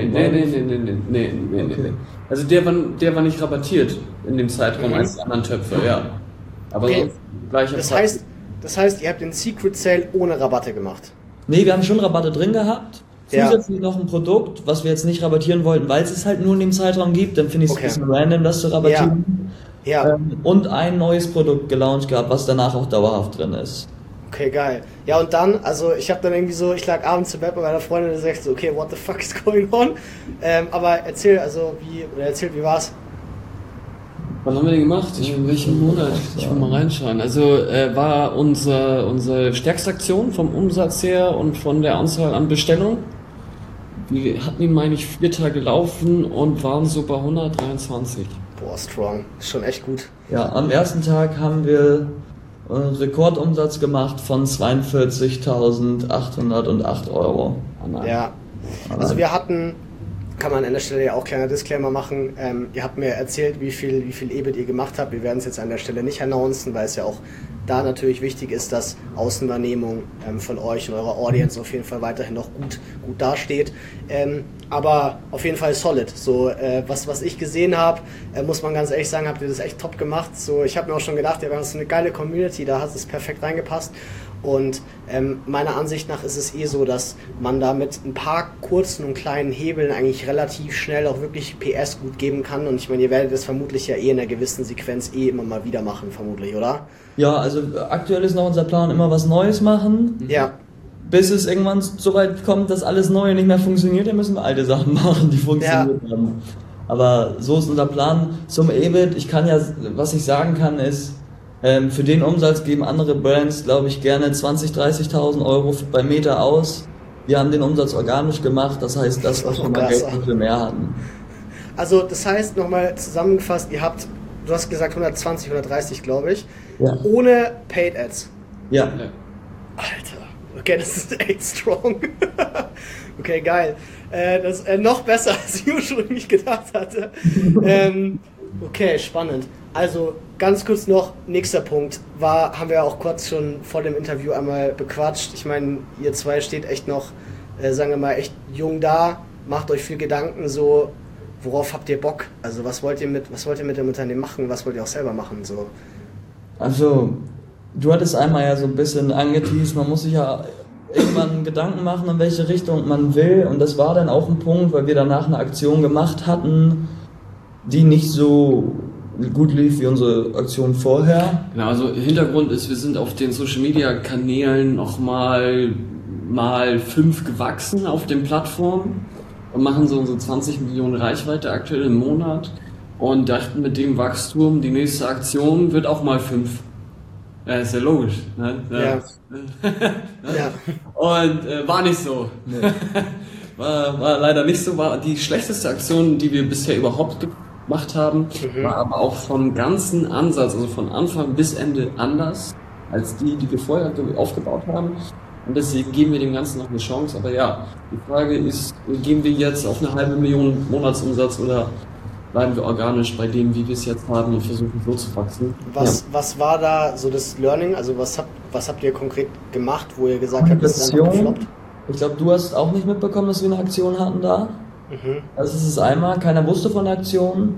Okay. Also der war nicht rabattiert in dem Zeitraum als die anderen Töpfe, ja. Aber Okay. sonst gleicher Das heißt, ihr habt den Secret Sale ohne Rabatte gemacht. Nee, wir haben schon Rabatte drin gehabt. Ja. Zusätzlich noch ein Produkt, was wir jetzt nicht rabattieren wollten, weil es halt nur in dem Zeitraum gibt. Dann finde ich es Okay. ein bisschen random, das zu rabattieren. Ja, Und ein neues Produkt gelauncht gehabt, was danach auch dauerhaft drin ist. okay, geil. Ja, und dann, also ich habe dann irgendwie so, ich lag abends im Bett bei meiner Freundin und sagte so, okay, what the fuck is going on? Aber erzähl, wie war's? Wann haben wir den gemacht? In welchem Monat? Ich will mal reinschauen. Also war unsere stärkste Aktion vom Umsatz her und von der Anzahl an Bestellungen. Wir hatten ihn, meine ich, 4 Tage laufen und waren so bei 123. Boah, strong. Ist schon echt gut. Ja, am ersten Tag haben wir einen Rekordumsatz gemacht von 42.808 Euro. Ja. Also wir hatten, kann man an der Stelle ja auch kleiner Disclaimer machen, ihr habt mir erzählt, wie viel EBIT ihr gemacht habt. Wir werden es jetzt an der Stelle nicht announcen, weil es ja auch da natürlich wichtig ist, dass Außenwahrnehmung von euch und eurer Audience auf jeden Fall weiterhin noch gut dasteht. Aber auf jeden Fall solid. So, was ich gesehen habe, muss man ganz ehrlich sagen, habt ihr das echt top gemacht. So, ich habe mir auch schon gedacht, wir haben so eine geile Community, da hat es perfekt reingepasst. Und meiner Ansicht nach ist es so, dass man da mit ein paar kurzen und kleinen Hebeln eigentlich relativ schnell auch wirklich PS gut geben kann. Und ich meine, ihr werdet das vermutlich ja in einer gewissen Sequenz immer mal wieder machen, vermutlich, oder? Ja, also aktuell ist noch unser Plan, immer was Neues machen. Ja. Bis es irgendwann so weit kommt, dass alles Neue nicht mehr funktioniert, dann müssen wir alte Sachen machen, die funktioniert haben. Aber so ist unser Plan zum EBIT. Was ich sagen kann, ist, für den Umsatz geben andere Brands, glaube ich, gerne 20.000, 30.000 Euro bei Meter aus. Wir haben den Umsatz organisch gemacht, das heißt, das, was wir mal Geld für mehr hatten. Also, das heißt, nochmal zusammengefasst, du hast gesagt 120, 130, glaube ich, Ja. ohne Paid Ads. Ja. Alter, okay, das ist echt strong. Okay, geil. Das ist noch besser, als ich ursprünglich gedacht hatte. Okay, spannend. Also, ganz kurz noch, nächster Punkt haben wir auch kurz schon vor dem Interview einmal bequatscht. Ich meine, ihr zwei steht echt noch, sagen wir mal, echt jung da, macht euch viel Gedanken, so, worauf habt ihr Bock? Also, was wollt ihr mit dem Unternehmen machen? Was wollt ihr auch selber machen? So. Also, du hattest einmal ja so ein bisschen angeteased, man muss sich ja irgendwann Gedanken machen, in welche Richtung man will. Und das war dann auch ein Punkt, weil wir danach eine Aktion gemacht hatten, die nicht so gut lief wie unsere Aktion vorher. Genau, also Hintergrund ist, wir sind auf den Social Media Kanälen noch mal 5 gewachsen auf den Plattformen und machen so unsere 20 Millionen Reichweite aktuell im Monat und dachten mit dem Wachstum, die nächste Aktion wird auch mal 5. Ja, ist ja logisch. Ne? Ja. Ja. Und war nicht so. Nee. war leider nicht so, war die schlechteste Aktion, die wir bisher überhaupt gemacht haben, war aber auch vom ganzen Ansatz, also von Anfang bis Ende anders als die wir vorher aufgebaut haben. Und deswegen geben wir dem Ganzen noch eine Chance. Aber ja, die Frage ist, gehen wir jetzt auf 500.000 Monatsumsatz oder bleiben wir organisch bei dem, wie wir es jetzt haben und versuchen so zu wachsen? Was war da so das Learning? Also was habt ihr konkret gemacht, wo ihr gesagt habt, das ist einfach gefloppt? Ich glaube, du hast auch nicht mitbekommen, dass wir eine Aktion hatten da. Also es ist einmal, keiner wusste von der Aktion.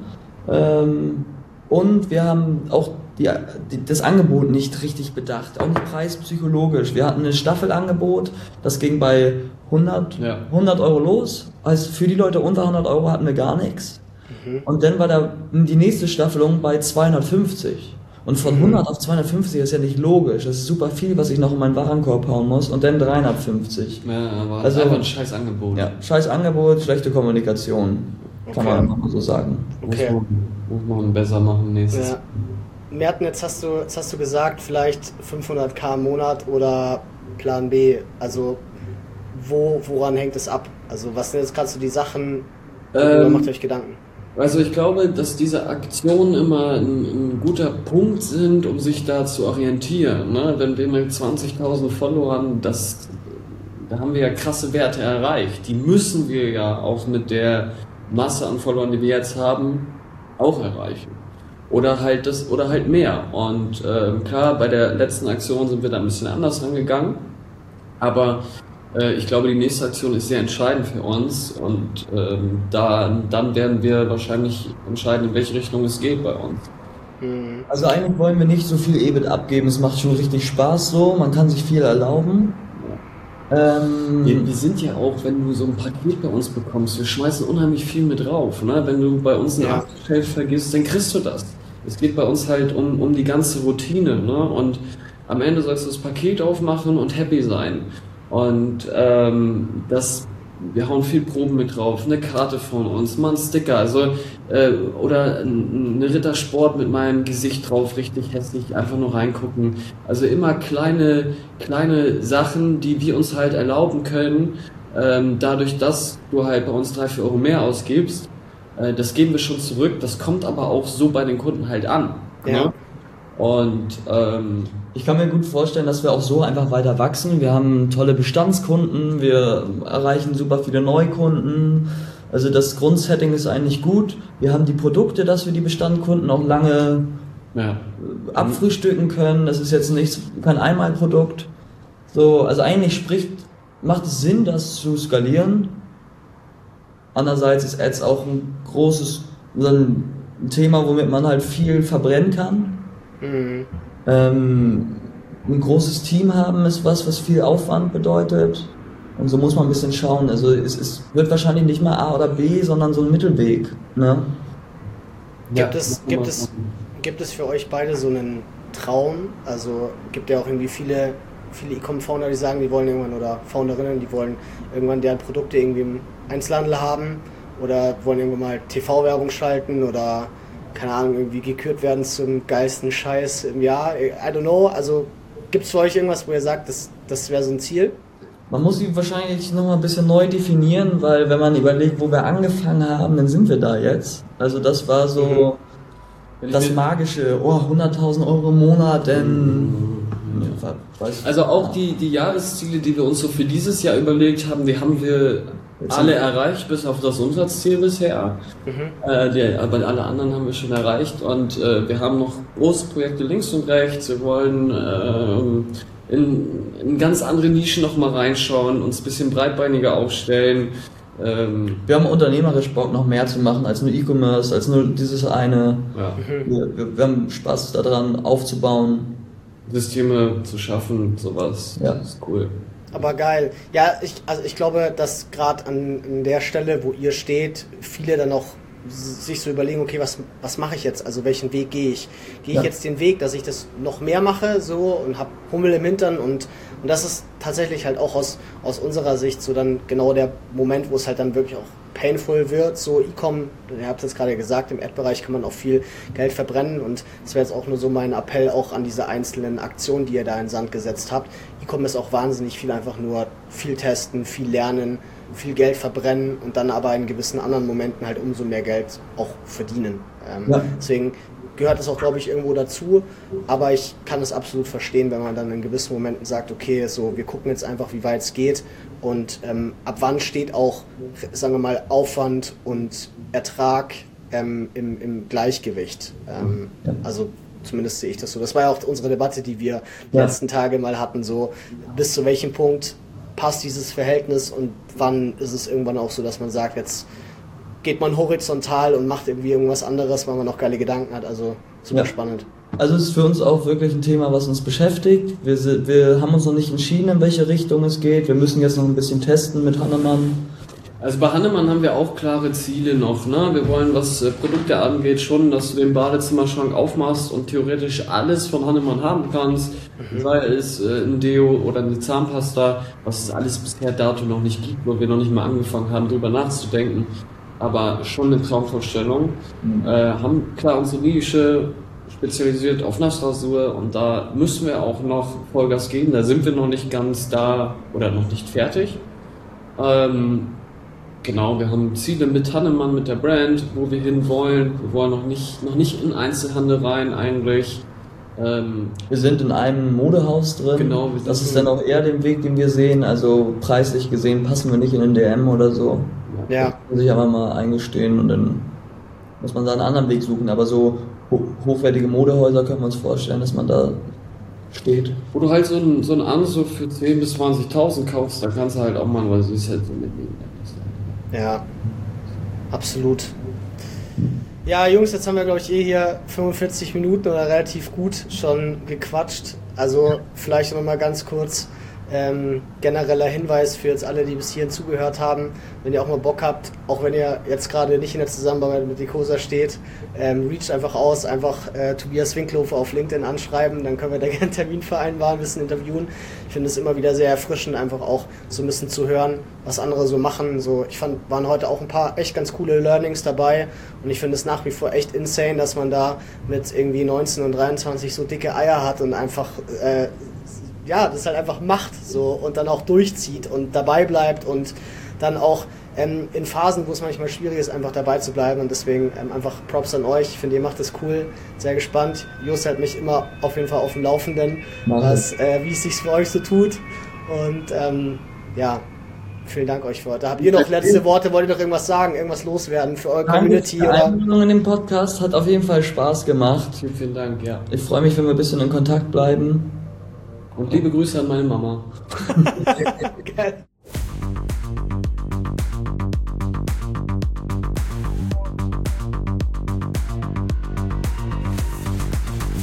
Und wir haben auch das Angebot nicht richtig bedacht, auch nicht preispsychologisch. Wir hatten ein Staffelangebot, das ging bei 100 Euro los. Also für die Leute unter 100 Euro hatten wir gar nichts. Und dann war die nächste Staffelung bei 250. Und von 100 auf 250 ist ja nicht logisch. Das ist super viel, was ich noch in meinen Warenkorb hauen muss. Und dann 350. Ja, aber also einfach ein scheiß Angebot. Ja, scheiß Angebot, schlechte Kommunikation. Kann man einfach mal so sagen. Okay. Muss man besser machen nächstes Jahr. Merten, jetzt hast du gesagt, vielleicht 500.000 im Monat oder Plan B. Also woran hängt es ab? Also was sind jetzt gerade so die Sachen, worüber macht ihr euch Gedanken? Also ich glaube, dass diese Aktionen immer ein guter Punkt sind, um sich da zu orientieren. Ne? Wenn wir mit 20.000 Followern, da haben wir ja krasse Werte erreicht. Die müssen wir ja auch mit der Masse an Followern, die wir jetzt haben, auch erreichen. Oder halt mehr. Und klar, bei der letzten Aktion sind wir da ein bisschen anders rangegangen. Aber ich glaube, die nächste Aktion ist sehr entscheidend für uns und dann werden wir wahrscheinlich entscheiden, in welche Richtung es geht bei uns. Also eigentlich wollen wir nicht so viel EBIT abgeben, es macht schon richtig Spaß so, man kann sich viel erlauben. Wir sind ja auch, wenn du so ein Paket bei uns bekommst, wir schmeißen unheimlich viel mit drauf. Ne? Wenn du bei uns ein Aftershave vergisst, dann kriegst du das. Es geht bei uns halt um die ganze Routine. Ne? Und am Ende sollst du das Paket aufmachen und happy sein. Und wir hauen viel Proben mit drauf, eine Karte von uns, mal ein Sticker, also oder eine Rittersport mit meinem Gesicht drauf, richtig hässlich, einfach nur reingucken. Also immer kleine Sachen, die wir uns halt erlauben können, dadurch, dass du halt bei uns 3-4 Euro mehr ausgibst, das geben wir schon zurück, das kommt aber auch so bei den Kunden halt an. Ja. Ne? Und ich kann mir gut vorstellen, dass wir auch so einfach weiter wachsen. Wir haben tolle Bestandskunden, wir erreichen super viele Neukunden. Also das Grundsetting ist eigentlich gut. Wir haben die Produkte, dass wir die Bestandskunden auch lange abfrühstücken können. Das ist jetzt kein Einmalprodukt. So, also eigentlich macht es Sinn, das zu skalieren. Andererseits ist Ads auch ein großes Thema, womit man halt viel verbrennen kann. Ein großes Team haben ist was viel Aufwand bedeutet und so muss man ein bisschen schauen. Also es wird wahrscheinlich nicht mal A oder B, sondern so ein Mittelweg. Ne? Gibt es für euch beide so einen Traum? Also gibt ja auch irgendwie viele E-Com-Founder, die sagen, die wollen irgendwann, oder Founderinnen, die wollen irgendwann deren Produkte irgendwie im Einzelhandel haben oder wollen irgendwann mal TV-Werbung schalten oder keine Ahnung, irgendwie gekürt werden zum geilsten Scheiß im Jahr. I don't know. Also gibt es für euch irgendwas, wo ihr sagt, das wäre so ein Ziel? Man muss sie wahrscheinlich nochmal ein bisschen neu definieren, weil wenn man überlegt, wo wir angefangen haben, dann sind wir da jetzt. Also das war so das magische, 100.000 Euro im Monat, Also auch die Jahresziele, die wir uns so für dieses Jahr überlegt haben, die haben wir alle erreicht, bis auf das Umsatzziel bisher. Aber alle anderen haben wir schon erreicht und wir haben noch große Projekte links und rechts. Wir wollen in ganz andere Nischen noch mal reinschauen, uns ein bisschen breitbeiniger aufstellen. Wir haben unternehmerisch Bock, noch mehr zu machen als nur E-Commerce, als nur dieses eine. Ja. Wir haben Spaß daran, aufzubauen. Systeme zu schaffen, sowas. Ja. Das ist cool. Aber geil. Ja, ich glaube, dass gerade an der Stelle, wo ihr steht, viele dann auch sich so überlegen, okay, was mache ich jetzt? Also welchen Weg gehe ich? Gehe ich jetzt den Weg, dass ich das noch mehr mache so und habe Hummel im Hintern und das ist tatsächlich halt auch aus unserer Sicht so dann genau der Moment, wo es halt dann wirklich auch painful wird. So E-Com, ihr habt es gerade gesagt, im Ad-Bereich kann man auch viel Geld verbrennen und das wäre jetzt auch nur so mein Appell auch an diese einzelnen Aktionen, die ihr da in den Sand gesetzt habt. E-Com ist auch wahnsinnig viel, einfach nur viel testen, viel lernen, viel Geld verbrennen und dann aber in gewissen anderen Momenten halt umso mehr Geld auch verdienen. Deswegen gehört das auch, glaube ich, irgendwo dazu, aber ich kann es absolut verstehen, wenn man dann in gewissen Momenten sagt, okay, so, wir gucken jetzt einfach, wie weit es geht und ab wann steht auch, sagen wir mal, Aufwand und Ertrag im Gleichgewicht. Also zumindest sehe ich das so. Das war ja auch unsere Debatte, die wir die letzten Tage mal hatten, so bis zu welchem Punkt passt dieses Verhältnis und wann ist es irgendwann auch so, dass man sagt, jetzt geht man horizontal und macht irgendwie irgendwas anderes, weil man noch geile Gedanken hat. Also super spannend. Also es ist für uns auch wirklich ein Thema, was uns beschäftigt. Wir haben uns noch nicht entschieden, in welche Richtung es geht. Wir müssen jetzt noch ein bisschen testen mit Hannemann. Also bei Hannemann haben wir auch klare Ziele noch. Ne? Wir wollen, was Produkte angeht, schon, dass du den Badezimmerschrank aufmachst und theoretisch alles von Hannemann haben kannst. Sei es ein Deo oder eine Zahnpasta, was es alles bisher dato noch nicht gibt, wo wir noch nicht mal angefangen haben, drüber nachzudenken. Aber schon eine Traumvorstellung. Haben klar unsere Nische spezialisiert auf Nassrasur und da müssen wir auch noch Vollgas geben. Da sind wir noch nicht ganz da oder noch nicht fertig. Genau, wir haben Ziele mit Hannemann, mit der Brand, wo wir hin wollen. Wir wollen noch nicht in Einzelhandel rein eigentlich. Wir sind in einem Modehaus drin. Genau, das ist dann auch eher den Weg, den wir sehen. Also preislich gesehen passen wir nicht in den DM oder so. Ja. Das muss ich aber mal eingestehen und dann muss man da einen anderen Weg suchen. Aber so hochwertige Modehäuser können wir uns vorstellen, dass man da steht. Wo du halt so einen Anzug für 10.000 bis 20.000 kaufst, da kannst du halt auch mal was Süßes halt so mitnehmen. Ja, absolut. Ja, Jungs, jetzt haben wir, glaube ich, hier 45 Minuten oder relativ gut schon gequatscht. Also vielleicht noch mal ganz kurz genereller Hinweis für jetzt alle, die bis hierhin zugehört haben, wenn ihr auch mal Bock habt, auch wenn ihr jetzt gerade nicht in der Zusammenarbeit mit Decosa steht, reacht einfach aus, einfach Tobias Winklofer auf LinkedIn anschreiben, dann können wir da gerne einen Termin vereinbaren, ein bisschen interviewen. Ich finde es immer wieder sehr erfrischend, einfach auch so ein bisschen zu hören, was andere so machen. So, ich fand, waren heute auch ein paar echt ganz coole Learnings dabei und ich finde es nach wie vor echt insane, dass man da mit irgendwie 19 und 23 so dicke Eier hat und einfach das halt einfach macht so und dann auch durchzieht und dabei bleibt und dann auch in Phasen, wo es manchmal schwierig ist, einfach dabei zu bleiben und deswegen einfach Props an euch. Ich finde, ihr macht das cool, sehr gespannt. Just hält mich immer auf jeden Fall auf dem Laufenden, wie es sich für euch so tut und vielen Dank euch für heute. Habt ihr noch letzte Worte? Wollt ihr noch irgendwas sagen? Irgendwas loswerden für eure Community? Die Einladung in dem Podcast hat auf jeden Fall Spaß gemacht. Vielen Dank, ja. Ich freue mich, wenn wir ein bisschen in Kontakt bleiben. Und liebe Grüße an meine Mama. Geil.